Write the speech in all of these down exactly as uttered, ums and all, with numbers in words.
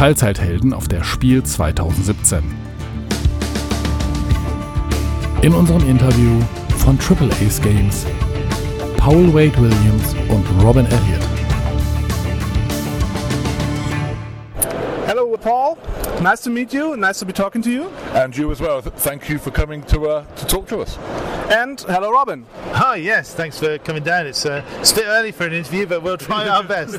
Teilzeithelden auf der Spiel zwanzig siebzehn. In unserem Interview von Triple Ace Games, Paul Wade Williams und Robin Elliott. Hello, Paul. Nice to meet you. Nice to be talking to you. And you as well. Thank you for coming to uh, to talk to us. And hello, Robin. Hi, yes, thanks for coming down. It's, uh, it's a bit early for an interview, but we'll try our best.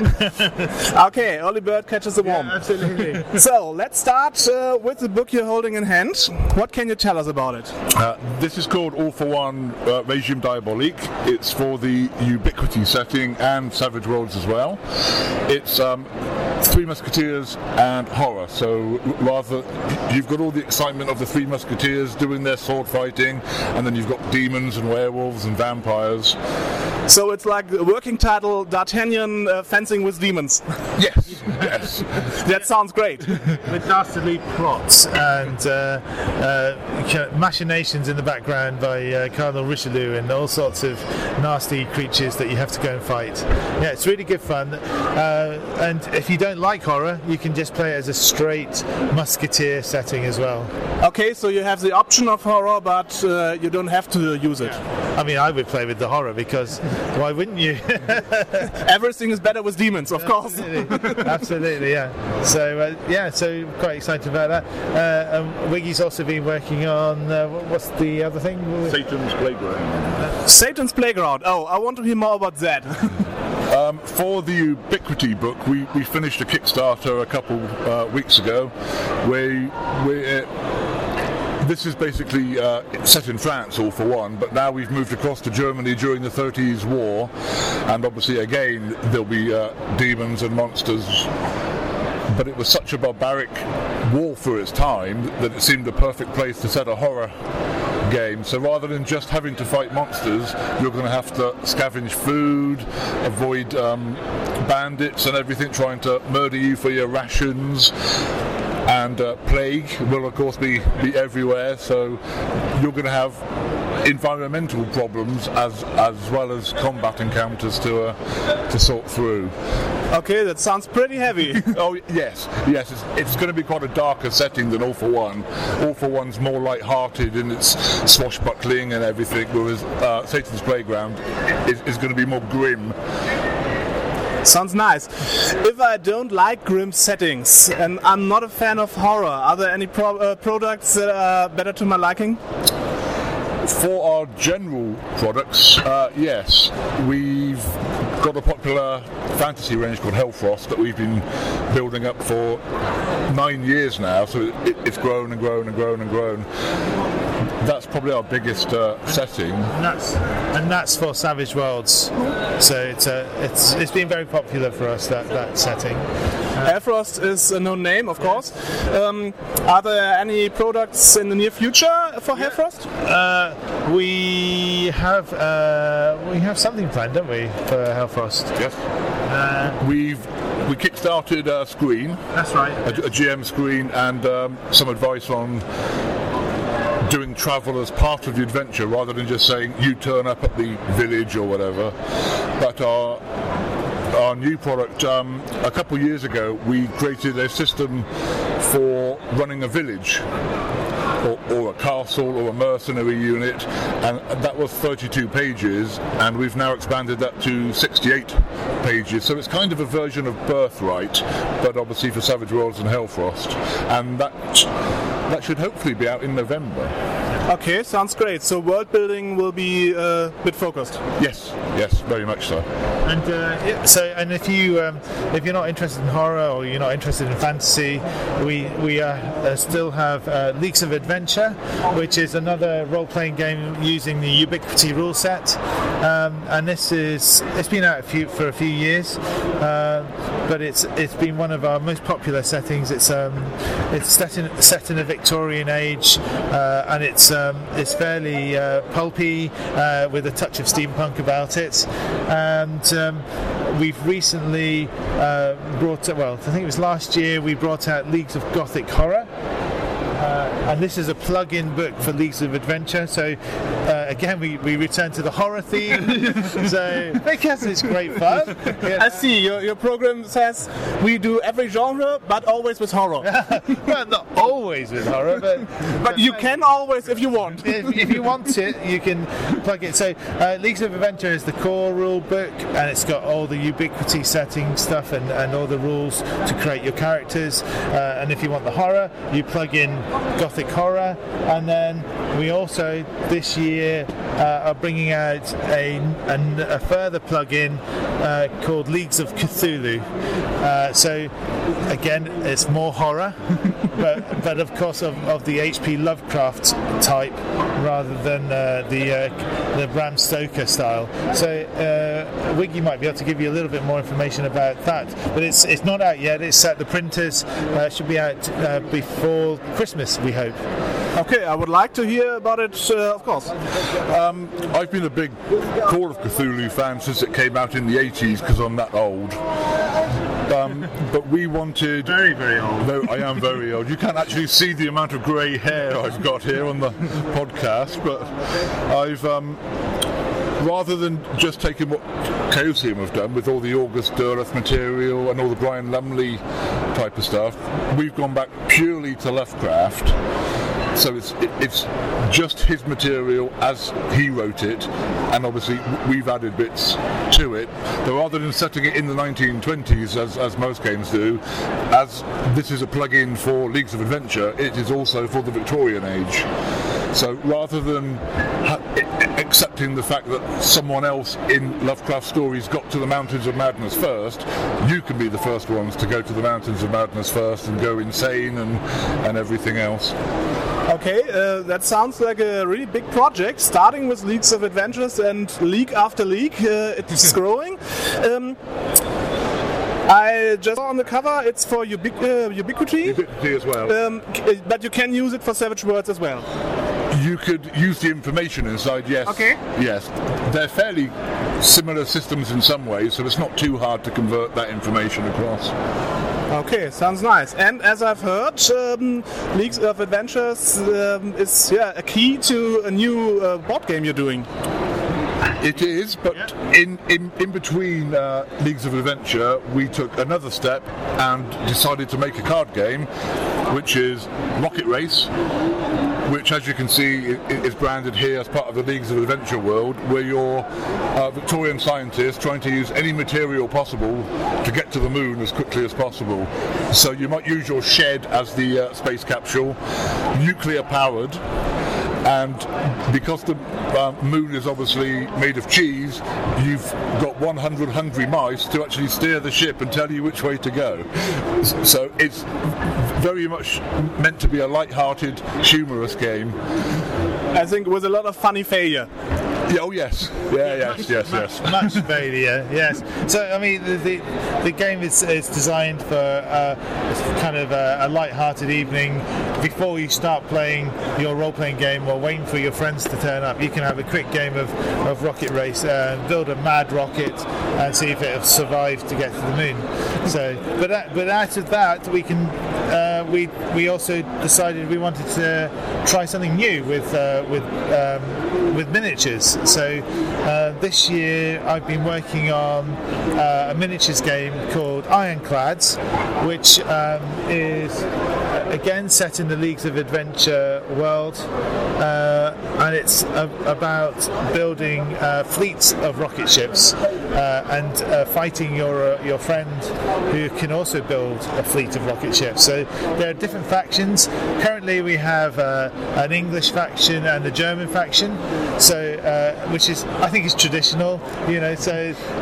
Okay, early bird catches the worm. Yeah, absolutely. So, let's start uh, with the book you're holding in hand. What can you tell us about it? Uh, this is called All for One uh, Regime Diabolique. It's for the Ubiquity setting and Savage Worlds as well. It's um, Three Musketeers and horror, so rather you've got all the excitement of the Three Musketeers doing their sword fighting, and then you've got demons and werewolves and vampires. So it's like the working title, D'Artagnan uh, fencing with demons. Yes, yes. That sounds great. With dastardly plots and uh, uh, machinations in the background by uh, Cardinal Richelieu and all sorts of nasty creatures that you have to go and fight. Yeah, it's really good fun. Uh, and if you don't like horror, you can just play it as a straight musketeer setting as well. Okay, so you have the option of horror, but uh, you don't have to use it. I mean, I would play with the horror because why wouldn't you? Everything is better with demons, of course. Absolutely, Absolutely yeah. So uh, yeah, so quite excited about that. Uh, um, Wiggy's also been working on uh, what's the other thing? Satan's Playground. Satan's Playground. Oh, I want to hear more about that. Um, for the Ubiquity book, we, we finished a Kickstarter a couple uh, weeks ago. We we. Uh, This is basically uh, set in France, all for one, but now we've moved across to Germany during the thirties war, and obviously again there'll be uh, demons and monsters, but it was such a barbaric war for its time that it seemed the perfect place to set a horror game. So rather than just having to fight monsters, you're going to have to scavenge food, avoid um, bandits and everything trying to murder you for your rations. And uh, plague will of course be, be everywhere, so you're going to have environmental problems as as well as combat encounters to uh, to sort through. Okay, that sounds pretty heavy. Oh yes, yes, it's, it's going to be quite a darker setting than All for One. All for One's more light-hearted in its swashbuckling and everything, whereas uh, Satan's Playground is, is going to be more grim. Sounds nice. If I don't like grim settings and I'm not a fan of horror, are there any pro- uh, products that are better to my liking? For our general products, uh, yes. We've got a popular fantasy range called Hellfrost that we've been building up for nine years now, so it, it's grown and grown and grown and grown. That's probably our biggest uh, setting. And that's, and that's for Savage Worlds. So it's uh, it's it's been very popular for us, that, that setting. Uh, Hellfrost is a known name, of course. Um, are there any products in the near future for Hellfrost? Uh, we have uh, we have something planned, don't we, for Hellfrost? Yes. Uh, We've we kickstarted a screen. That's right. A, a G M screen and um, some advice on doing travel as part of the adventure rather than just saying you turn up at the village or whatever. But our our new product, um, a couple of years ago we created a system for running a village or, or a castle or a mercenary unit, and that was thirty-two pages, and we've now expanded that to sixty-eight pages, so it's kind of a version of Birthright, but obviously for Savage Worlds and Hellfrost, and that that should hopefully be out in November. Okay, sounds great. So world building will be a bit focused. Yes, yes, very much so. And uh, yeah, so, and if you um, if you're not interested in horror or you're not interested in fantasy, we we uh, uh, still have uh, Leagues of Adventure, which is another role-playing game using the Ubiquity rule set. Um, and this is it's been out a few, for a few years, uh, but it's it's been one of our most popular settings. It's um, it's set in set in a Victorian age, uh, and it's um, it's fairly uh, pulpy uh, with a touch of steampunk about it. And um, we've recently uh, brought well, I think it was last year we brought out Leagues of Gothic Horror. Uh, and this is a plug-in book for Leagues of Adventure, so uh, again, we, we return to the horror theme. So because it's great fun. Yeah. I see your, your program says we do every genre, but always with horror. Well, not always with horror, but but you can always if you want. if, if you want it, you can plug it. So uh, Leagues of Adventure is the core rule book, and it's got all the Ubiquity setting stuff and, and all the rules to create your characters. Uh, and if you want the horror, you plug in Gothic Horror. And then we also this year uh, are bringing out a, a, a further plug-in uh, called Leagues of Cthulhu. Uh, so again, it's more horror, but but of course of, of the H P Lovecraft type rather than uh, the uh, the Bram Stoker style. So uh, Wiggy might be able to give you a little bit more information about that, but it's it's not out yet. It's at the printers. Uh, should be out uh, before Christmas, we hope. Okay, I would like to hear about it, uh, of course. Um, I've been a big Call of Cthulhu fan since it came out in the eighties because I'm that old. Um, but we wanted... Very, very old. No, I am very old. You can't actually see the amount of grey hair I've got here on the podcast, but I've... Um, rather than just taking what Chaosium have done with all the August Derleth material and all the Brian Lumley type of stuff, we've gone back purely to Lovecraft. So it's it, it's just his material as he wrote it, and obviously we've added bits to it. But rather than setting it in the nineteen twenties, as, as most games do, as this is a plug-in for Leagues of Adventure, it is also for the Victorian age. So rather than ha- accepting the fact that someone else in Lovecraft stories got to the Mountains of Madness first, you can be the first ones to go to the Mountains of Madness first and go insane and, and everything else. Okay, uh, that sounds like a really big project, starting with Leagues of Adventures and league after league. Uh, it's growing. Um, I just saw on the cover it's for Ubiqu- uh, Ubiquity. Ubiquity as well. Um, but you can use it for Savage Worlds as well. You could use the information inside, yes. Okay. Yes. They're fairly similar systems in some ways, so it's not too hard to convert that information across. Okay, sounds nice. And as I've heard, um, Leagues of Adventures um, is yeah a key to a new uh, board game you're doing. It is, but Yeah. in, in, in between uh, Leagues of Adventure, we took another step and decided to make a card game, which is Rocket Race, which, as you can see, is branded here as part of the Leagues of Adventure world, where you're a Victorian scientist trying to use any material possible to get to the moon as quickly as possible. So you might use your shed as the uh, space capsule, nuclear powered, and because the uh, moon is obviously made of cheese, you've got one hundred hungry mice to actually steer the ship and tell you which way to go. So it's very much meant to be a light-hearted, humorous game. I think with a lot of funny failure. Yeah, oh yes, yeah, yes, yes, yes. Much failure, yes. So I mean, the the, the game is, is designed for uh, kind of a, a light-hearted evening before you start playing your role-playing game or waiting for your friends to turn up. You can have a quick game of, of Rocket Race and uh, build a mad rocket and see if it'll survive to get to the moon. So, but that, but out of that, we can uh, we we also decided we wanted to try something new with uh, with um, with miniatures. So uh, this year I've been working on uh, a miniatures game called Ironclads, which um, is uh, again set in the Leagues of Adventure world, uh, and it's a- about building uh, fleets of rocket ships uh, and uh, fighting your uh, your friend who can also build a fleet of rocket ships. So there are different factions. Currently we have uh, an English faction and a German faction. So uh, which is, I think, is traditional, you know. So,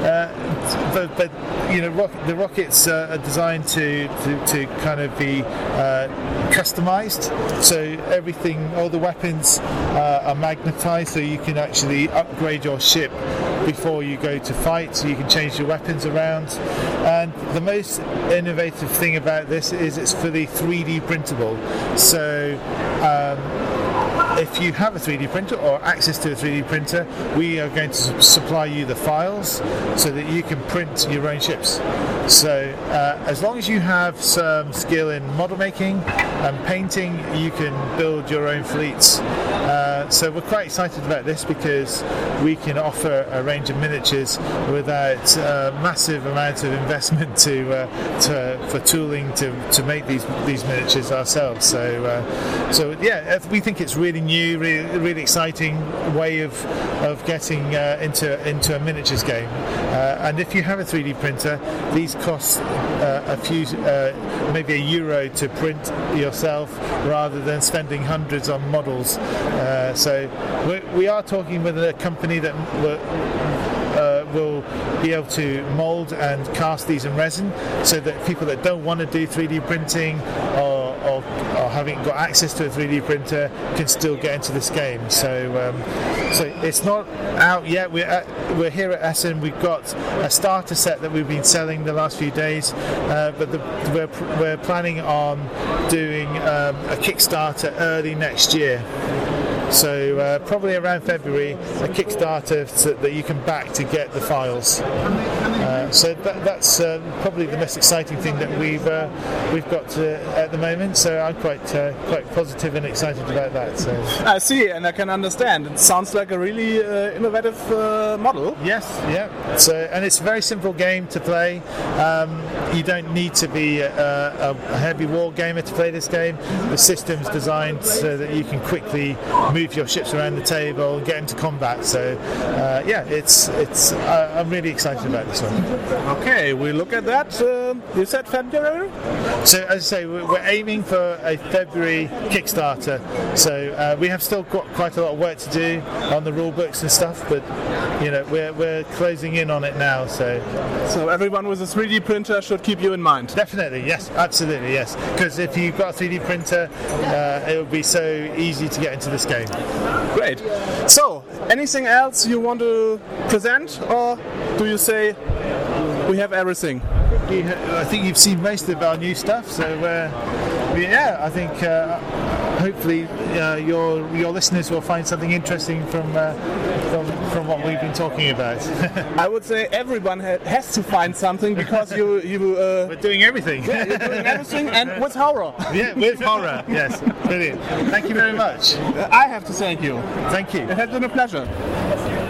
uh, but, but you know, rock, the rockets uh, are designed to, to, to kind of be uh, customized. So everything, all the weapons uh, are magnetized, so you can actually upgrade your ship before you go to fight. So you can change your weapons around. And the most innovative thing about this is it's fully three D printable. So. Um, If you have a three D printer or access to a three D printer, we are going to supply you the files so that you can print your own ships. So uh, as long as you have some skill in model making and painting, you can build your own fleets. Uh, Uh, so we're quite excited about this because we can offer a range of miniatures without a massive amount of investment to, uh, to for tooling to, to make these these miniatures ourselves. So uh, so yeah, we think it's really new, really, really exciting way of of getting uh, into into a miniatures game. Uh, and if you have a three D printer, these cost uh, a few, uh, maybe a euro to print yourself, rather than spending hundreds on models. Uh, so we, we are talking with a company that will, uh, will be able to mould and cast these in resin, so that people that don't want to do three D printing or, or, or haven't got access to a three D printer can still get into this game. So um, so it's not out yet. We're at, we're here at Essen. We've got a starter set that we've been selling the last few days, uh, but the, we're we're planning on doing um, a Kickstarter early next year. So uh, probably around February, a Kickstarter so that you can back to get the files. Uh, so that, that's uh, probably the most exciting thing that we've uh, we've got to, at the moment. So I'm quite uh, quite positive and excited about that. So I see, and I can understand. It sounds like a really uh, innovative uh, model. Yes, yeah. So and it's a very simple game to play. Um, you don't need to be a, a heavy war gamer to play this game. The system's designed so that you can quickly move your ships around the table and get into combat. So uh, yeah, it's it's. Uh, I'm really excited about this one. Okay, we look at that. Uh, you said February? So as I say, we're aiming for a February Kickstarter. So uh, we have still got quite a lot of work to do on the rule books and stuff, but you know we're we're closing in on it now. So so everyone with a three D printer should keep you in mind. Definitely, yes, absolutely, yes. Because if you've got a three D printer, uh, it would be so easy to get into this game. Great. So, anything else you want to present, or do you say we have everything? I think you've seen most of our new stuff, so uh, yeah, I think uh, hopefully uh, your your listeners will find something interesting from uh, from, from what we've been talking about. I would say everyone ha- has to find something, because you you uh, we're doing everything. Yeah, you're doing everything, and with horror. Yeah, with horror. Yes, brilliant. Thank you very much. I have to thank you. Thank you. It has been a pleasure.